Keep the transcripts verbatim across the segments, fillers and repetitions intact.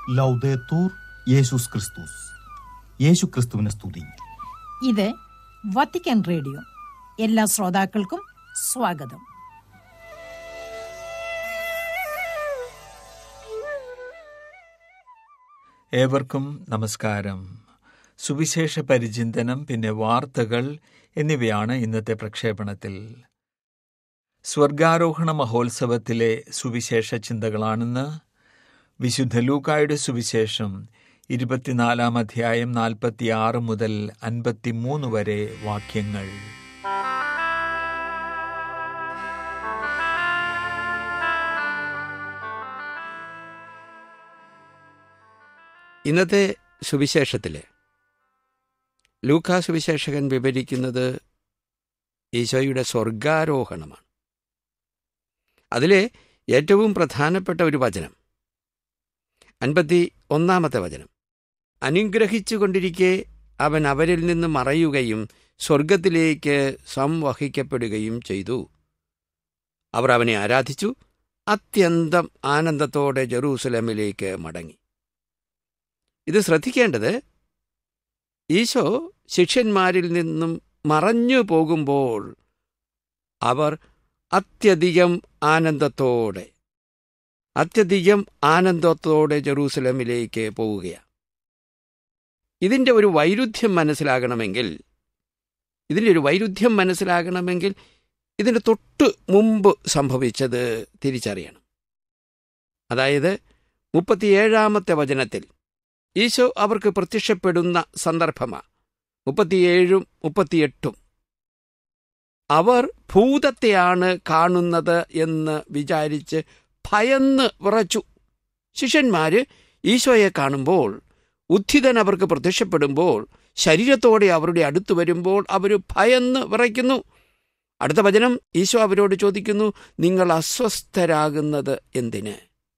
ലൗദേത്തൂർ യേശുസ് ക്രിസ്തുസ്. യേശു ക്രിസ്തുവിനെ സ്തുതി. ഇത് വത്തിക്കാൻ റേഡിയോ. എല്ലാ ശ്രോതാക്കൾക്കും സ്വാഗതം. ഏവർക്കും നമസ്കാരം. സുവിശേഷ പരിചിന്തനം, പിന്നെ വാർത്തകൾ എന്നിവയാണ് ഇന്നത്തെ പ്രക്ഷേപണത്തിൽ. സ്വർഗാരോഹണ മഹോത്സവത്തിലെ സുവിശേഷ ചിന്തകളാണെന്ന്. വിശുദ്ധ ലൂക്കായുടെ സുവിശേഷം ഇരുപത്തിനാലാം അധ്യായം നാൽപ്പത്തിയാറ് മുതൽ അൻപത്തിമൂന്ന് വരെ വാക്യങ്ങൾ. ഇന്നത്തെ സുവിശേഷത്തിൽ ലൂക്കാ സുവിശേഷകൻ വിവരിക്കുന്നത് ഈശോയുടെ സ്വർഗാരോഹണമാണ്. അതിലെ ഏറ്റവും പ്രധാനപ്പെട്ട ഒരു വചനം അൻപത്തി ഒന്നാമത്തെ വചനം. അനുഗ്രഹിച്ചു കൊണ്ടിരിക്കെ അവൻ അവരിൽ നിന്ന് മറയുകയും സ്വർഗത്തിലേക്ക് സംവഹിക്കപ്പെടുകയും ചെയ്തു. അവർ അവനെ ആരാധിച്ചു, അത്യന്തം ആനന്ദത്തോടെ ജെറൂസലമിലേക്ക് മടങ്ങി. ഇത് ശ്രദ്ധിക്കേണ്ടത്, ഈശോ ശിഷ്യന്മാരിൽ നിന്നും മറഞ്ഞു പോകുമ്പോൾ അവർ അത്യധികം ആനന്ദത്തോടെ അത്യധികം ആനന്ദത്തോടെ ജെറൂസലമിലേക്ക് പോവുകയാണ്. ഇതിൻ്റെ ഒരു വൈരുദ്ധ്യം മനസ്സിലാകണമെങ്കിൽ ഇതിൻ്റെ ഒരു വൈരുദ്ധ്യം മനസ്സിലാകണമെങ്കിൽ ഇതിൻ്റെ തൊട്ട് മുമ്പ് സംഭവിച്ചത് തിരിച്ചറിയണം. അതായത് മുപ്പത്തിയേഴാമത്തെ വചനത്തിൽ ഈശോ അവർക്ക് പ്രത്യക്ഷപ്പെടുന്ന സന്ദർഭമാണ് മുപ്പത്തിയേഴും മുപ്പത്തിയെട്ടും. അവർ ഭൂതത്തെയാണ് കാണുന്നത് എന്ന് വിചാരിച്ച് ഭയന്ന് വിറച്ചു. ശിഷ്യന്മാര് ഈശോയെ കാണുമ്പോൾ, ഉദ്ധിതൻ അവർക്ക് പ്രത്യക്ഷപ്പെടുമ്പോൾ, ശരീരത്തോടെ അവരുടെ അടുത്ത് വരുമ്പോൾ അവർ ഭയന്ന് വിറയ്ക്കുന്നു. അടുത്ത വചനം ഈശോ അവരോട് ചോദിക്കുന്നു, നിങ്ങൾ അസ്വസ്ഥരാകുന്നത് എന്തിന്?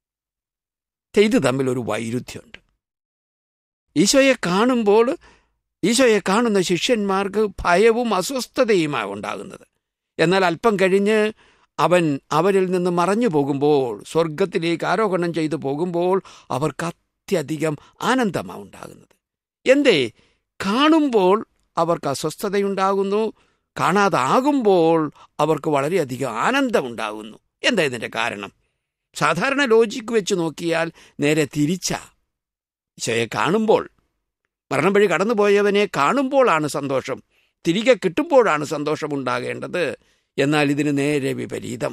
ഇത് തമ്മിലൊരു വൈരുദ്ധ്യമുണ്ട്. ഈശോയെ കാണുമ്പോൾ ഈശോയെ കാണുന്ന ശിഷ്യന്മാർക്ക് ഭയവും അസ്വസ്ഥതയുമാണ് ഉണ്ടാകുന്നത്. എന്നാൽ അല്പം കഴിഞ്ഞ് അവൻ അവരിൽ നിന്ന് മറഞ്ഞു പോകുമ്പോൾ, സ്വർഗത്തിലേക്ക് ആരോഹണം ചെയ്തു പോകുമ്പോൾ അവർക്ക് അത്യധികം ആനന്ദമാണ് ഉണ്ടാകുന്നത്. എന്തേ? കാണുമ്പോൾ അവർക്ക് അസ്വസ്ഥതയുണ്ടാകുന്നു, കാണാതാകുമ്പോൾ അവർക്ക് വളരെയധികം ആനന്ദമുണ്ടാകുന്നു. എന്താ ഇതിൻ്റെ കാരണം? സാധാരണ ലോജിക്ക് വെച്ച് നോക്കിയാൽ നേരെ തിരിച്ചാ. ഈശോയെ കാണുമ്പോൾ, മരണം വഴി കടന്നുപോയവനെ കാണുമ്പോഴാണ് സന്തോഷം, തിരികെ കിട്ടുമ്പോഴാണ് സന്തോഷമുണ്ടാകേണ്ടത്. എന്നാൽ ഇതിന് നേരെ വിപരീതം.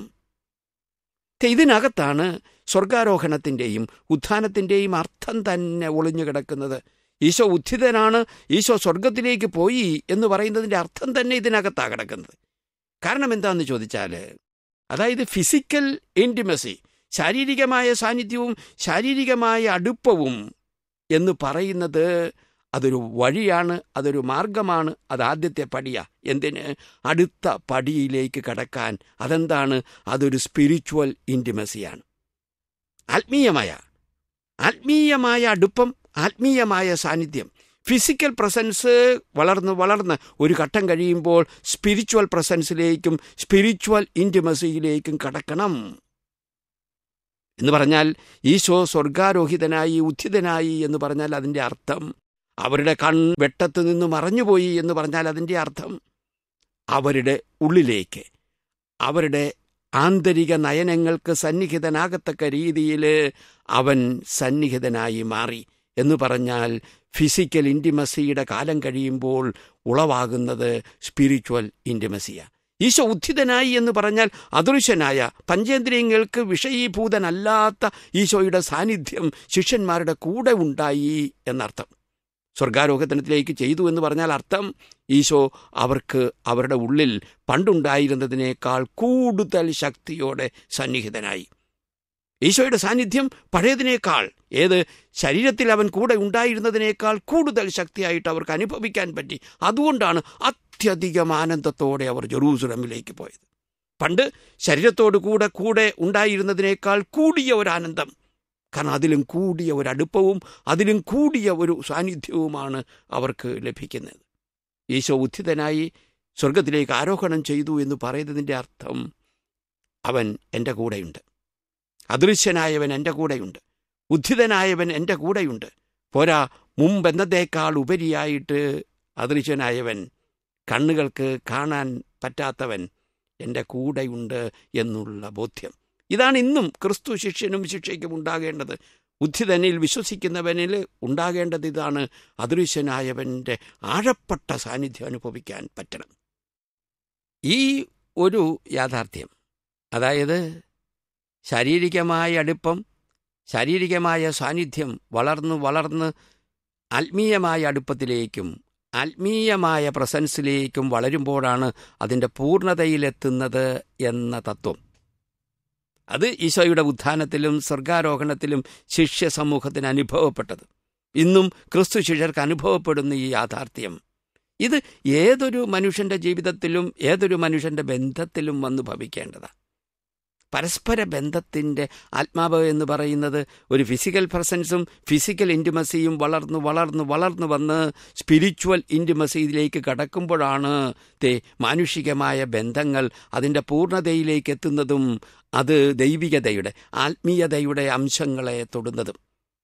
ഇതിനകത്താണ് സ്വർഗാരോഹണത്തിൻ്റെയും ഉത്ഥാനത്തിൻ്റെയും അർത്ഥം തന്നെ ഒളിഞ്ഞു കിടക്കുന്നത്. ഈശോ ഉദ്ധിതനാണ്, ഈശോ സ്വർഗത്തിലേക്ക് പോയി എന്ന് പറയുന്നതിൻ്റെ അർത്ഥം തന്നെ ഇതിനകത്താണ് കിടക്കുന്നത്. കാരണം എന്താണെന്ന് ചോദിച്ചാൽ, അതായത് ഫിസിക്കൽ ഇൻറ്റിമസി, ശാരീരികമായ സാന്നിധ്യവും ശാരീരികമായ അടുപ്പവും എന്ന് പറയുന്നത് അതൊരു വഴിയാണ്, അതൊരു മാർഗമാണ്, അത് ആദ്യത്തെ പടിയാണ്. എന്തിന്? അടുത്ത പടിയിലേക്ക് കടക്കാൻ. അതെന്താണ്? അതൊരു സ്പിരിച്വൽ ഇൻറ്റിമസിയാണ്. ആത്മീയമായ ആത്മീയമായ അടുപ്പം, ആത്മീയമായ സാന്നിധ്യം. ഫിസിക്കൽ പ്രസൻസ് വളർന്ന് വളർന്ന് ഒരു ഘട്ടം കഴിയുമ്പോൾ സ്പിരിച്വൽ പ്രസൻസിലേക്കും സ്പിരിച്വൽ ഇൻറ്റിമസിയിലേക്കും കടക്കണം. എന്ന് പറഞ്ഞാൽ ഈശോ സ്വർഗാരോഹിതനായി, ഉദ്ധിതനായി എന്ന് പറഞ്ഞാൽ അതിൻ്റെ അർത്ഥം അവരുടെ കൺ വെട്ടത്ത് നിന്ന് മറഞ്ഞുപോയി എന്ന് പറഞ്ഞാൽ അതിൻ്റെ അർത്ഥം അവരുടെ ഉള്ളിലേക്ക്, അവരുടെ ആന്തരിക നയനങ്ങൾക്ക് സന്നിഹിതനാകത്തക്ക രീതിയിൽ അവൻ സന്നിഹിതനായി മാറി എന്ന് പറഞ്ഞാൽ ഫിസിക്കൽ ഇൻറ്റിമസിയുടെ കാലം കഴിയുമ്പോൾ ഉളവാകുന്നത് സ്പിരിച്വൽ ഇൻറ്റിമസിയാണ്. ഈശോ ഉദ്ധിതനായി എന്ന് പറഞ്ഞാൽ അദൃശ്യനായ, പഞ്ചേന്ദ്രിയങ്ങൾക്ക് വിഷയീഭൂതനല്ലാത്ത ഈശോയുടെ സാന്നിധ്യം ശിഷ്യന്മാരുടെ കൂടെ ഉണ്ടായി എന്നർത്ഥം. സ്വർഗാരോഹണത്തിലേക്ക് ചെയ്തു എന്ന് പറഞ്ഞാൽ അർത്ഥം ഈശോ അവർക്ക് അവരുടെ ഉള്ളിൽ പണ്ടുണ്ടായിരുന്നതിനേക്കാൾ കൂടുതൽ ശക്തിയോടെ സന്നിഹിതനായി. ഈശോയുടെ സാന്നിധ്യം പഴയതിനേക്കാൾ, ഏത് ശരീരത്തിൽ അവൻ കൂടെ ഉണ്ടായിരുന്നതിനേക്കാൾ കൂടുതൽ ശക്തിയായിട്ട് അവർക്ക് അനുഭവിക്കാൻ പറ്റി. അതുകൊണ്ടാണ് അത്യധികം ആനന്ദത്തോടെ അവർ ജെറൂസലമിലേക്ക് പോയത്. പണ്ട് ശരീരത്തോടു കൂടെ കൂടെ ഉണ്ടായിരുന്നതിനേക്കാൾ കൂടിയ ഒരാനന്ദം, കാരണം അതിലും കൂടിയ ഒരടുപ്പവും അതിലും കൂടിയ ഒരു സാന്നിധ്യവുമാണ് അവർക്ക് ലഭിക്കുന്നത്. ഈശോ ഉദ്ധിതനായി സ്വർഗത്തിലേക്ക് ആരോഹണം ചെയ്തു എന്ന് പറയുന്നതിൻ്റെ അർത്ഥം അവൻ എൻ്റെ കൂടെയുണ്ട്, അദൃശ്യനായവൻ എൻ്റെ കൂടെയുണ്ട്, ഉദ്ധിതനായവൻ എൻ്റെ കൂടെയുണ്ട്. പോരാ, മുമ്പെന്നതേക്കാൾ ഉപരിയായിട്ട് അദൃശ്യനായവൻ, കണ്ണുകൾക്ക് കാണാൻ പറ്റാത്തവൻ എൻ്റെ കൂടെയുണ്ട് എന്നുള്ള ബോധ്യം. ഇതാണ് ഇന്നും ക്രിസ്തു ശിഷ്യനും ശിഷ്യയ്ക്കും ഉണ്ടാകേണ്ടത്. ഉദ്ധിതനിൽ വിശ്വസിക്കുന്നവനിൽ ഉണ്ടാകേണ്ടത് ഇതാണ്. അദൃശ്യനായവൻ്റെ ആഴപ്പെട്ട സാന്നിധ്യം അനുഭവിക്കാൻ പറ്റണം. ഈ ഒരു യാഥാർത്ഥ്യം, അതായത് ശാരീരികമായ അടുപ്പം, ശാരീരികമായ സാന്നിധ്യം വളർന്ന് വളർന്ന് ആത്മീയമായ അടുപ്പത്തിലേക്കും ആത്മീയമായ പ്രസൻസിലേക്കും വളരുമ്പോഴാണ് അതിൻ്റെ പൂർണ്ണതയിലെത്തുന്നത് എന്ന തത്വം. അത് ഈശോയുടെ ഉത്ഥാനത്തിലും സ്വർഗാരോഹണത്തിലും ശിഷ്യ സമൂഹത്തിന് അനുഭവപ്പെട്ടത്. ഇന്നും ക്രിസ്തു ശിഷ്യർക്ക് അനുഭവപ്പെടുന്ന ഈ യാഥാർത്ഥ്യം, ഇത് ഏതൊരു മനുഷ്യൻ്റെ ജീവിതത്തിലും ഏതൊരു മനുഷ്യൻ്റെ ബന്ധത്തിലും വന്നു ഭവിക്കേണ്ടതാണ്. പരസ്പര ബന്ധത്തിൻ്റെ ആത്മാവ് എന്ന് പറയുന്നത് ഒരു ഫിസിക്കൽ പ്രസൻസും ഫിസിക്കൽ ഇൻറ്റിമസിയും വളർന്നു വളർന്നു വളർന്നു വന്ന് സ്പിരിച്വൽ ഇൻറ്റിമസിയിലേക്ക് കടക്കുമ്പോഴാണ് തേ മാനുഷികമായ ബന്ധങ്ങൾ അതിൻ്റെ പൂർണ്ണതയിലേക്ക് എത്തുന്നതും അത് ദൈവികതയുടെ ആത്മീയതയുടെ അംശങ്ങളെ തൊടുന്നതും.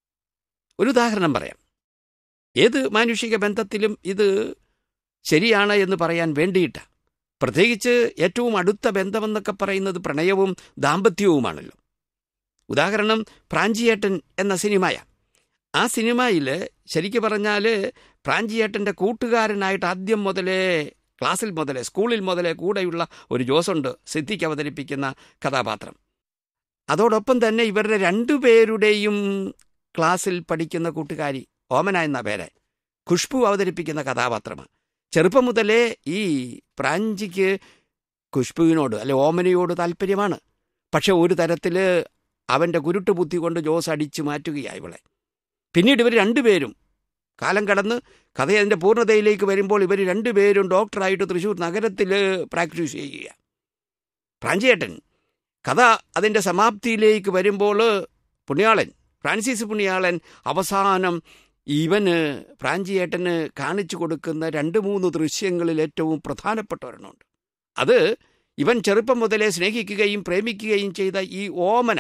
ഒരു ഉദാഹരണം പറയാം. ഏത് മാനുഷിക ബന്ധത്തിലും ഇത് ശരിയാണ് എന്ന് പറയാൻ വേണ്ടിയിട്ടാണ്. പ്രത്യേകിച്ച് ഏറ്റവും അടുത്ത ബന്ധമെന്നൊക്കെ പറയുന്നത് പ്രണയവും ദാമ്പത്യവുമാണല്ലോ. ഉദാഹരണം പ്രാഞ്ചിയേട്ടൻ എന്ന സിനിമയാണ്. ആ സിനിമയിൽ ശരിക്കും പറഞ്ഞാൽ പ്രാഞ്ചിയേട്ടൻ്റെ കൂട്ടുകാരനായിട്ട് ആദ്യം മുതലേ, ക്ലാസ്സിൽ മുതലേ, സ്കൂളിൽ മുതലേ കൂടെയുള്ള ഒരു ജോസുണ്ട്, സിദ്ദിഖ് അവതരിപ്പിക്കുന്ന കഥാപാത്രം. അതോടൊപ്പം തന്നെ ഇവരുടെ രണ്ടുപേരുടെയും ക്ലാസ്സിൽ പഠിക്കുന്ന കൂട്ടുകാരി ഓമന എന്ന പേര് ഖുഷ്ബു അവതരിപ്പിക്കുന്ന കഥാപാത്രമാണ്. ചെറുപ്പം മുതലേ ഈ പ്രാഞ്ചിക്ക് ഖുഷ്ബുവിനോട് അല്ലെ ഓമനയോട് താല്പര്യമാണ്. പക്ഷെ ഒരു തരത്തിൽ അവൻ്റെ കുരുട്ട് ബുദ്ധി കൊണ്ട് ജോസ് അടിച്ചു മാറ്റുകയായി ഇവളെ. പിന്നീട് ഇവർ രണ്ടുപേരും കാലം കടന്ന് കഥ അതിൻ്റെ പൂർണ്ണതയിലേക്ക് വരുമ്പോൾ ഇവർ രണ്ടുപേരും ഡോക്ടറായിട്ട് തൃശ്ശൂർ നഗരത്തിൽ പ്രാക്ടീസ് ചെയ്യുക. പ്രാഞ്ചിയേട്ടൻ കഥ അതിൻ്റെ സമാപ്തിയിലേക്ക് വരുമ്പോൾ പുണ്യാളൻ ഫ്രാൻസിസ് പുണ്യാളൻ അവസാനം ഇവന് പ്രാഞ്ചിയേട്ടന് കാണിച്ചു കൊടുക്കുന്ന രണ്ട് മൂന്ന് ദൃശ്യങ്ങളിൽ ഏറ്റവും പ്രധാനപ്പെട്ട ഒരെണ്ണമുണ്ട്. അത് ഇവൻ ചെറുപ്പം മുതലേ സ്നേഹിക്കുകയും പ്രേമിക്കുകയും ചെയ്ത ഈ ഓമന,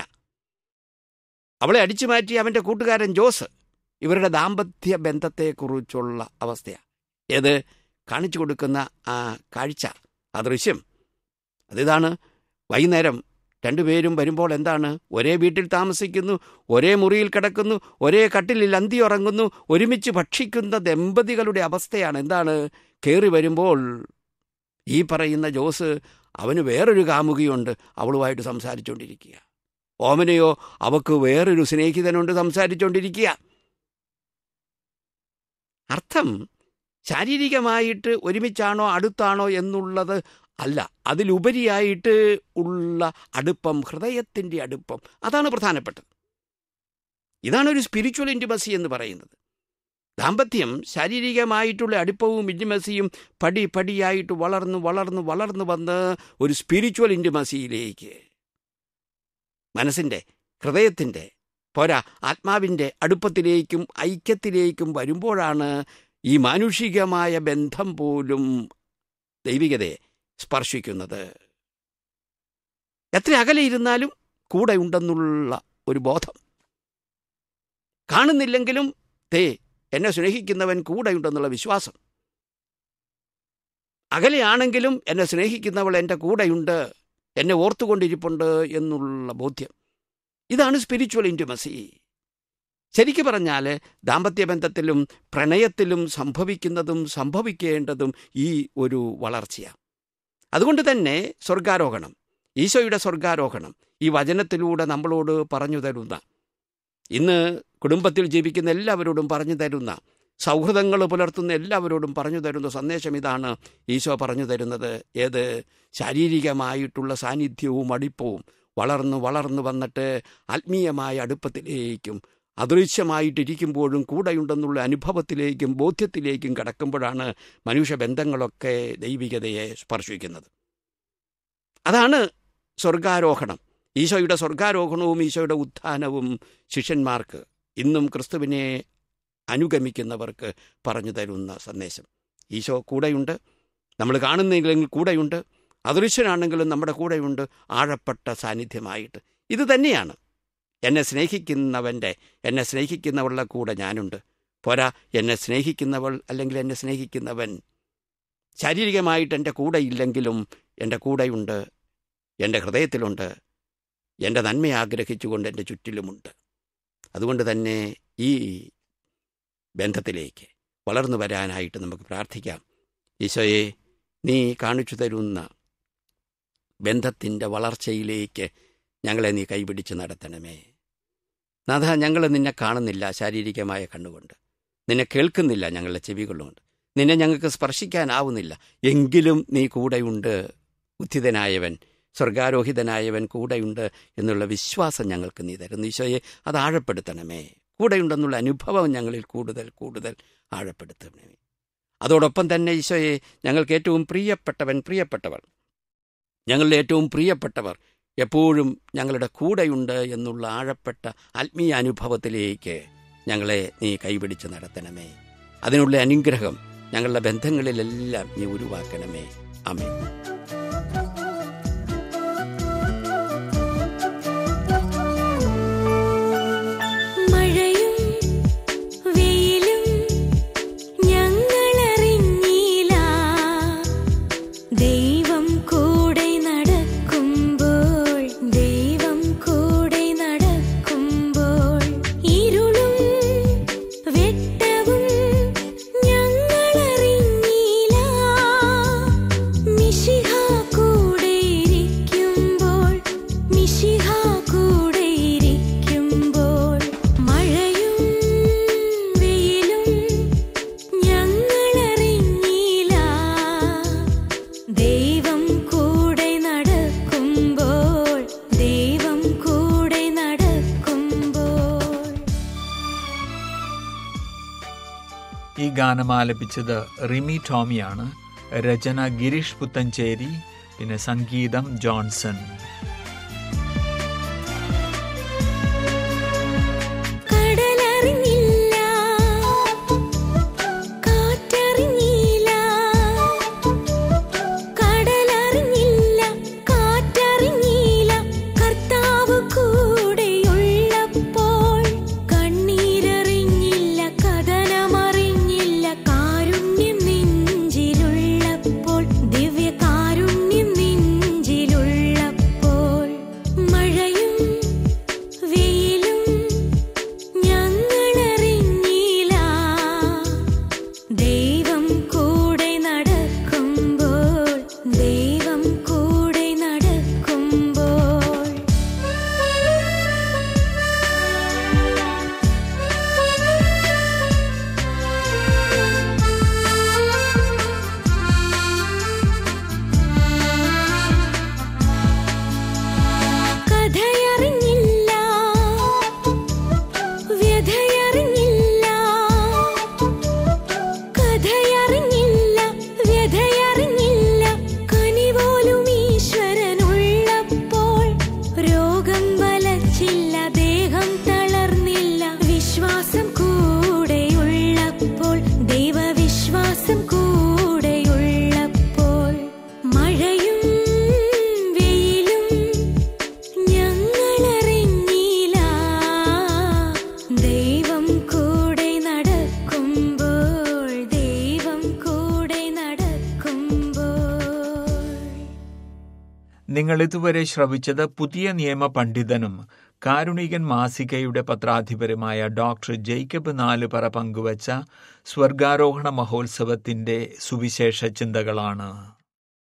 അവളെ അടിച്ചു മാറ്റി അവൻ്റെ കൂട്ടുകാരൻ ജോസ്, ഇവരുടെ ദാമ്പത്യ ബന്ധത്തെക്കുറിച്ചുള്ള അവസ്ഥയാണ്. ഏത് കാണിച്ചു കൊടുക്കുന്ന ആ കാഴ്ച, ആ ദൃശ്യം അതിതാണ്. വൈകുന്നേരം രണ്ടുപേരും വരുമ്പോൾ എന്താണ്, ഒരേ വീട്ടിൽ താമസിക്കുന്നു, ഒരേ മുറിയിൽ കിടക്കുന്നു, ഒരേ കട്ടിലിൽ അന്തി ഉറങ്ങുന്നു, ഒരുമിച്ച് ഭക്ഷിക്കുന്ന ദമ്പതികളുടെ അവസ്ഥയാണ്. എന്താണ്, കയറി വരുമ്പോൾ ഈ പറയുന്ന ജോസ് അവന് വേറൊരു കാമുകിയുണ്ട്, അവളുമായിട്ട് സംസാരിച്ചുകൊണ്ടിരിക്കുക. ഓമനയോ അവക്ക് വേറൊരു സ്നേഹിതനുണ്ട്, സംസാരിച്ചുകൊണ്ടിരിക്കുക. അർത്ഥം ശാരീരികമായിട്ട് ഒരുമിച്ചാണോ അടുത്താണോ എന്നുള്ളത് അല്ല, അതിലുപരിയായിട്ട് ഉള്ള അടുപ്പം, ഹൃദയത്തിൻ്റെ അടുപ്പം, അതാണ് പ്രധാനപ്പെട്ടത്. ഇതാണ് ഒരു സ്പിരിച്വൽ ഇൻറ്റിമസി എന്ന് പറയുന്നത്. ദാമ്പത്യം ശാരീരികമായിട്ടുള്ള അടുപ്പവും ഇൻറ്റിമസിയും പടി പടിയായിട്ട് വളർന്നു വളർന്നു വളർന്നു വന്ന് ഒരു സ്പിരിച്വൽ ഇൻറ്റിമസിയിലേക്ക്, മനസ്സിൻ്റെ, ഹൃദയത്തിൻ്റെ, പോരാ ആത്മാവിൻ്റെ അടുപ്പത്തിലേക്കും ഐക്യത്തിലേക്കും വരുമ്പോഴാണ് ഈ മാനുഷികമായ ബന്ധം പോലും ദൈവികതയെ സ്പർശിക്കുന്നത്. എത്ര അകലെ ഇരുന്നാലും കൂടെ ഉണ്ടെന്നുള്ള ഒരു ബോധം, കാണുന്നില്ലെങ്കിലും തേ എന്നെ സ്നേഹിക്കുന്നവൻ കൂടെയുണ്ടെന്നുള്ള വിശ്വാസം, അകലെയാണെങ്കിലും എന്നെ സ്നേഹിക്കുന്നവൾ എൻ്റെ കൂടെയുണ്ട്, എന്നെ ഓർത്തുകൊണ്ടിരിപ്പുണ്ട് എന്നുള്ള ബോധ്യം. ഇതാണ് സ്പിരിച്വൽ ഇൻറ്റിമസി. ശരിക്കു പറഞ്ഞാൽ ദാമ്പത്യ ബന്ധത്തിലും പ്രണയത്തിലും സംഭവിക്കുന്നതും സംഭവിക്കേണ്ടതും ഈ ഒരു വളർച്ചയാണ്. അതുകൊണ്ട് തന്നെ സ്വർഗാരോഹണം, ഈശോയുടെ സ്വർഗാരോഹണം ഈ വചനത്തിലൂടെ നമ്മളോട് പറഞ്ഞു തരുന്ന, ഇന്ന് കുടുംബത്തിൽ ജീവിക്കുന്ന എല്ലാവരോടും പറഞ്ഞു തരുന്ന, സൗഹൃദങ്ങൾ പുലർത്തുന്ന എല്ലാവരോടും പറഞ്ഞു തരുന്ന സന്ദേശം ഇതാണ്. ഈശോ പറഞ്ഞു തരുന്നത് ഏത്, ശാരീരികമായിട്ടുള്ള സാന്നിധ്യവും അടുപ്പവും വളർന്നു വളർന്നു വന്നിട്ട് ആത്മീയമായ അടുപ്പത്തിലേക്കും അദൃശ്യമായിട്ടിരിക്കുമ്പോഴും കൂടെയുണ്ടെന്നുള്ള അനുഭവത്തിലേക്കും ബോധ്യത്തിലേക്കും കടക്കുമ്പോഴാണ് മനുഷ്യബന്ധങ്ങളൊക്കെ ദൈവികതയെ സ്പർശിക്കുന്നത്. അതാണ് സ്വർഗാരോഹണം. ഈശോയുടെ സ്വർഗാരോഹണവും ഈശോയുടെ ഉത്ഥാനവും ശിഷ്യന്മാർക്ക്, ഇന്നും ക്രിസ്തുവിനെ അനുഗമിക്കുന്നവർക്ക് പറഞ്ഞു തരുന്ന സന്ദേശം. ഈശോ കൂടെയുണ്ട്, നമ്മൾ കാണുന്നില്ലെങ്കിൽ കൂടെയുണ്ട്, അദൃശ്യനാണെങ്കിലും നമ്മുടെ കൂടെയുണ്ട്, ആഴപ്പെട്ട സാന്നിധ്യമായിട്ട്. ഇത് തന്നെയാണ് എന്നെ സ്നേഹിക്കുന്നവൻ്റെ എന്നെ സ്നേഹിക്കുന്നവളുടെ കൂടെ ഞാനുണ്ട്. പോരാ, എന്നെ സ്നേഹിക്കുന്നവൾ അല്ലെങ്കിൽ എന്നെ സ്നേഹിക്കുന്നവൻ ശാരീരികമായിട്ട് എൻ്റെ കൂടെ ഇല്ലെങ്കിലും എൻ്റെ കൂടെയുണ്ട്, എൻ്റെ ഹൃദയത്തിലുണ്ട്, എൻ്റെ നന്മ ആഗ്രഹിച്ചുകൊണ്ട് എൻ്റെ ചുറ്റിലുമുണ്ട്. അതുകൊണ്ട് തന്നെ ഈ ബന്ധത്തിലേക്ക് വളർന്നു വരാനായിട്ട് നമുക്ക് പ്രാർത്ഥിക്കാം. ഈശോയെ, നീ കാണിച്ചു തരുന്ന ബന്ധത്തിൻ്റെ വളർച്ചയിലേക്ക് ഞങ്ങളെ നീ കൈപിടിച്ച് നടത്തണമേ. നാഥ, ഞങ്ങൾ നിന്നെ കാണുന്നില്ല ശാരീരികമായ കണ്ണുകൊണ്ട്, നിന്നെ കേൾക്കുന്നില്ല ഞങ്ങളുടെ ചെവികളുകൊണ്ട്, നിന്നെ ഞങ്ങൾക്ക് സ്പർശിക്കാനാവുന്നില്ല. എങ്കിലും നീ കൂടെയുണ്ട്, ഉത്ഥിതനായവൻ സ്വർഗാരോഹിതനായവൻ കൂടെയുണ്ട് എന്നുള്ള വിശ്വാസം ഞങ്ങൾക്ക് നീ തരുന്നു. ഈശോയെ, അത് ആഴപ്പെടുത്തണമേ. കൂടെയുണ്ടെന്നുള്ള അനുഭവം ഞങ്ങളിൽ കൂടുതൽ കൂടുതൽ ആഴപ്പെടുത്തണമേ. അതോടൊപ്പം തന്നെ ഈശോയെ, ഞങ്ങൾക്ക് ഏറ്റവും പ്രിയപ്പെട്ടവൻ പ്രിയപ്പെട്ടവർ ഞങ്ങളുടെ ഏറ്റവും പ്രിയപ്പെട്ടവർ എപ്പോഴും ഞങ്ങളുടെ കൂടെയുണ്ട് എന്നുള്ള ആഴപ്പെട്ട ആത്മീയ അനുഭവത്തിലേക്ക് ഞങ്ങളെ നീ കൈപിടിച്ച് നടത്തണമേ. അതിനുള്ള അനുഗ്രഹം ഞങ്ങളുടെ ബന്ധങ്ങളിലെല്ലാം നീ ഉരുവാക്കണമേ. ആമേൻ. ഈ ഗാനം ആലപിച്ചത് റിമി ടോമിയാണ്. രചന ഗിരീഷ് പുത്തഞ്ചേരി, പിന്നെ സംഗീതം ജോൺസൺ. നിങ്ങൾ ഇതുവരെ ശ്രവിച്ചത് പുതിയ നിയമ പണ്ഡിതനും കാരുണികൻ മാസികയുടെ പത്രാധിപരുമായ ഡോക്ടർ ജേക്കബ് നാലുപറ പങ്കുവച്ച സ്വർഗാരോഹണ മഹോത്സവത്തിന്റെ സുവിശേഷ ചിന്തകളാണ്.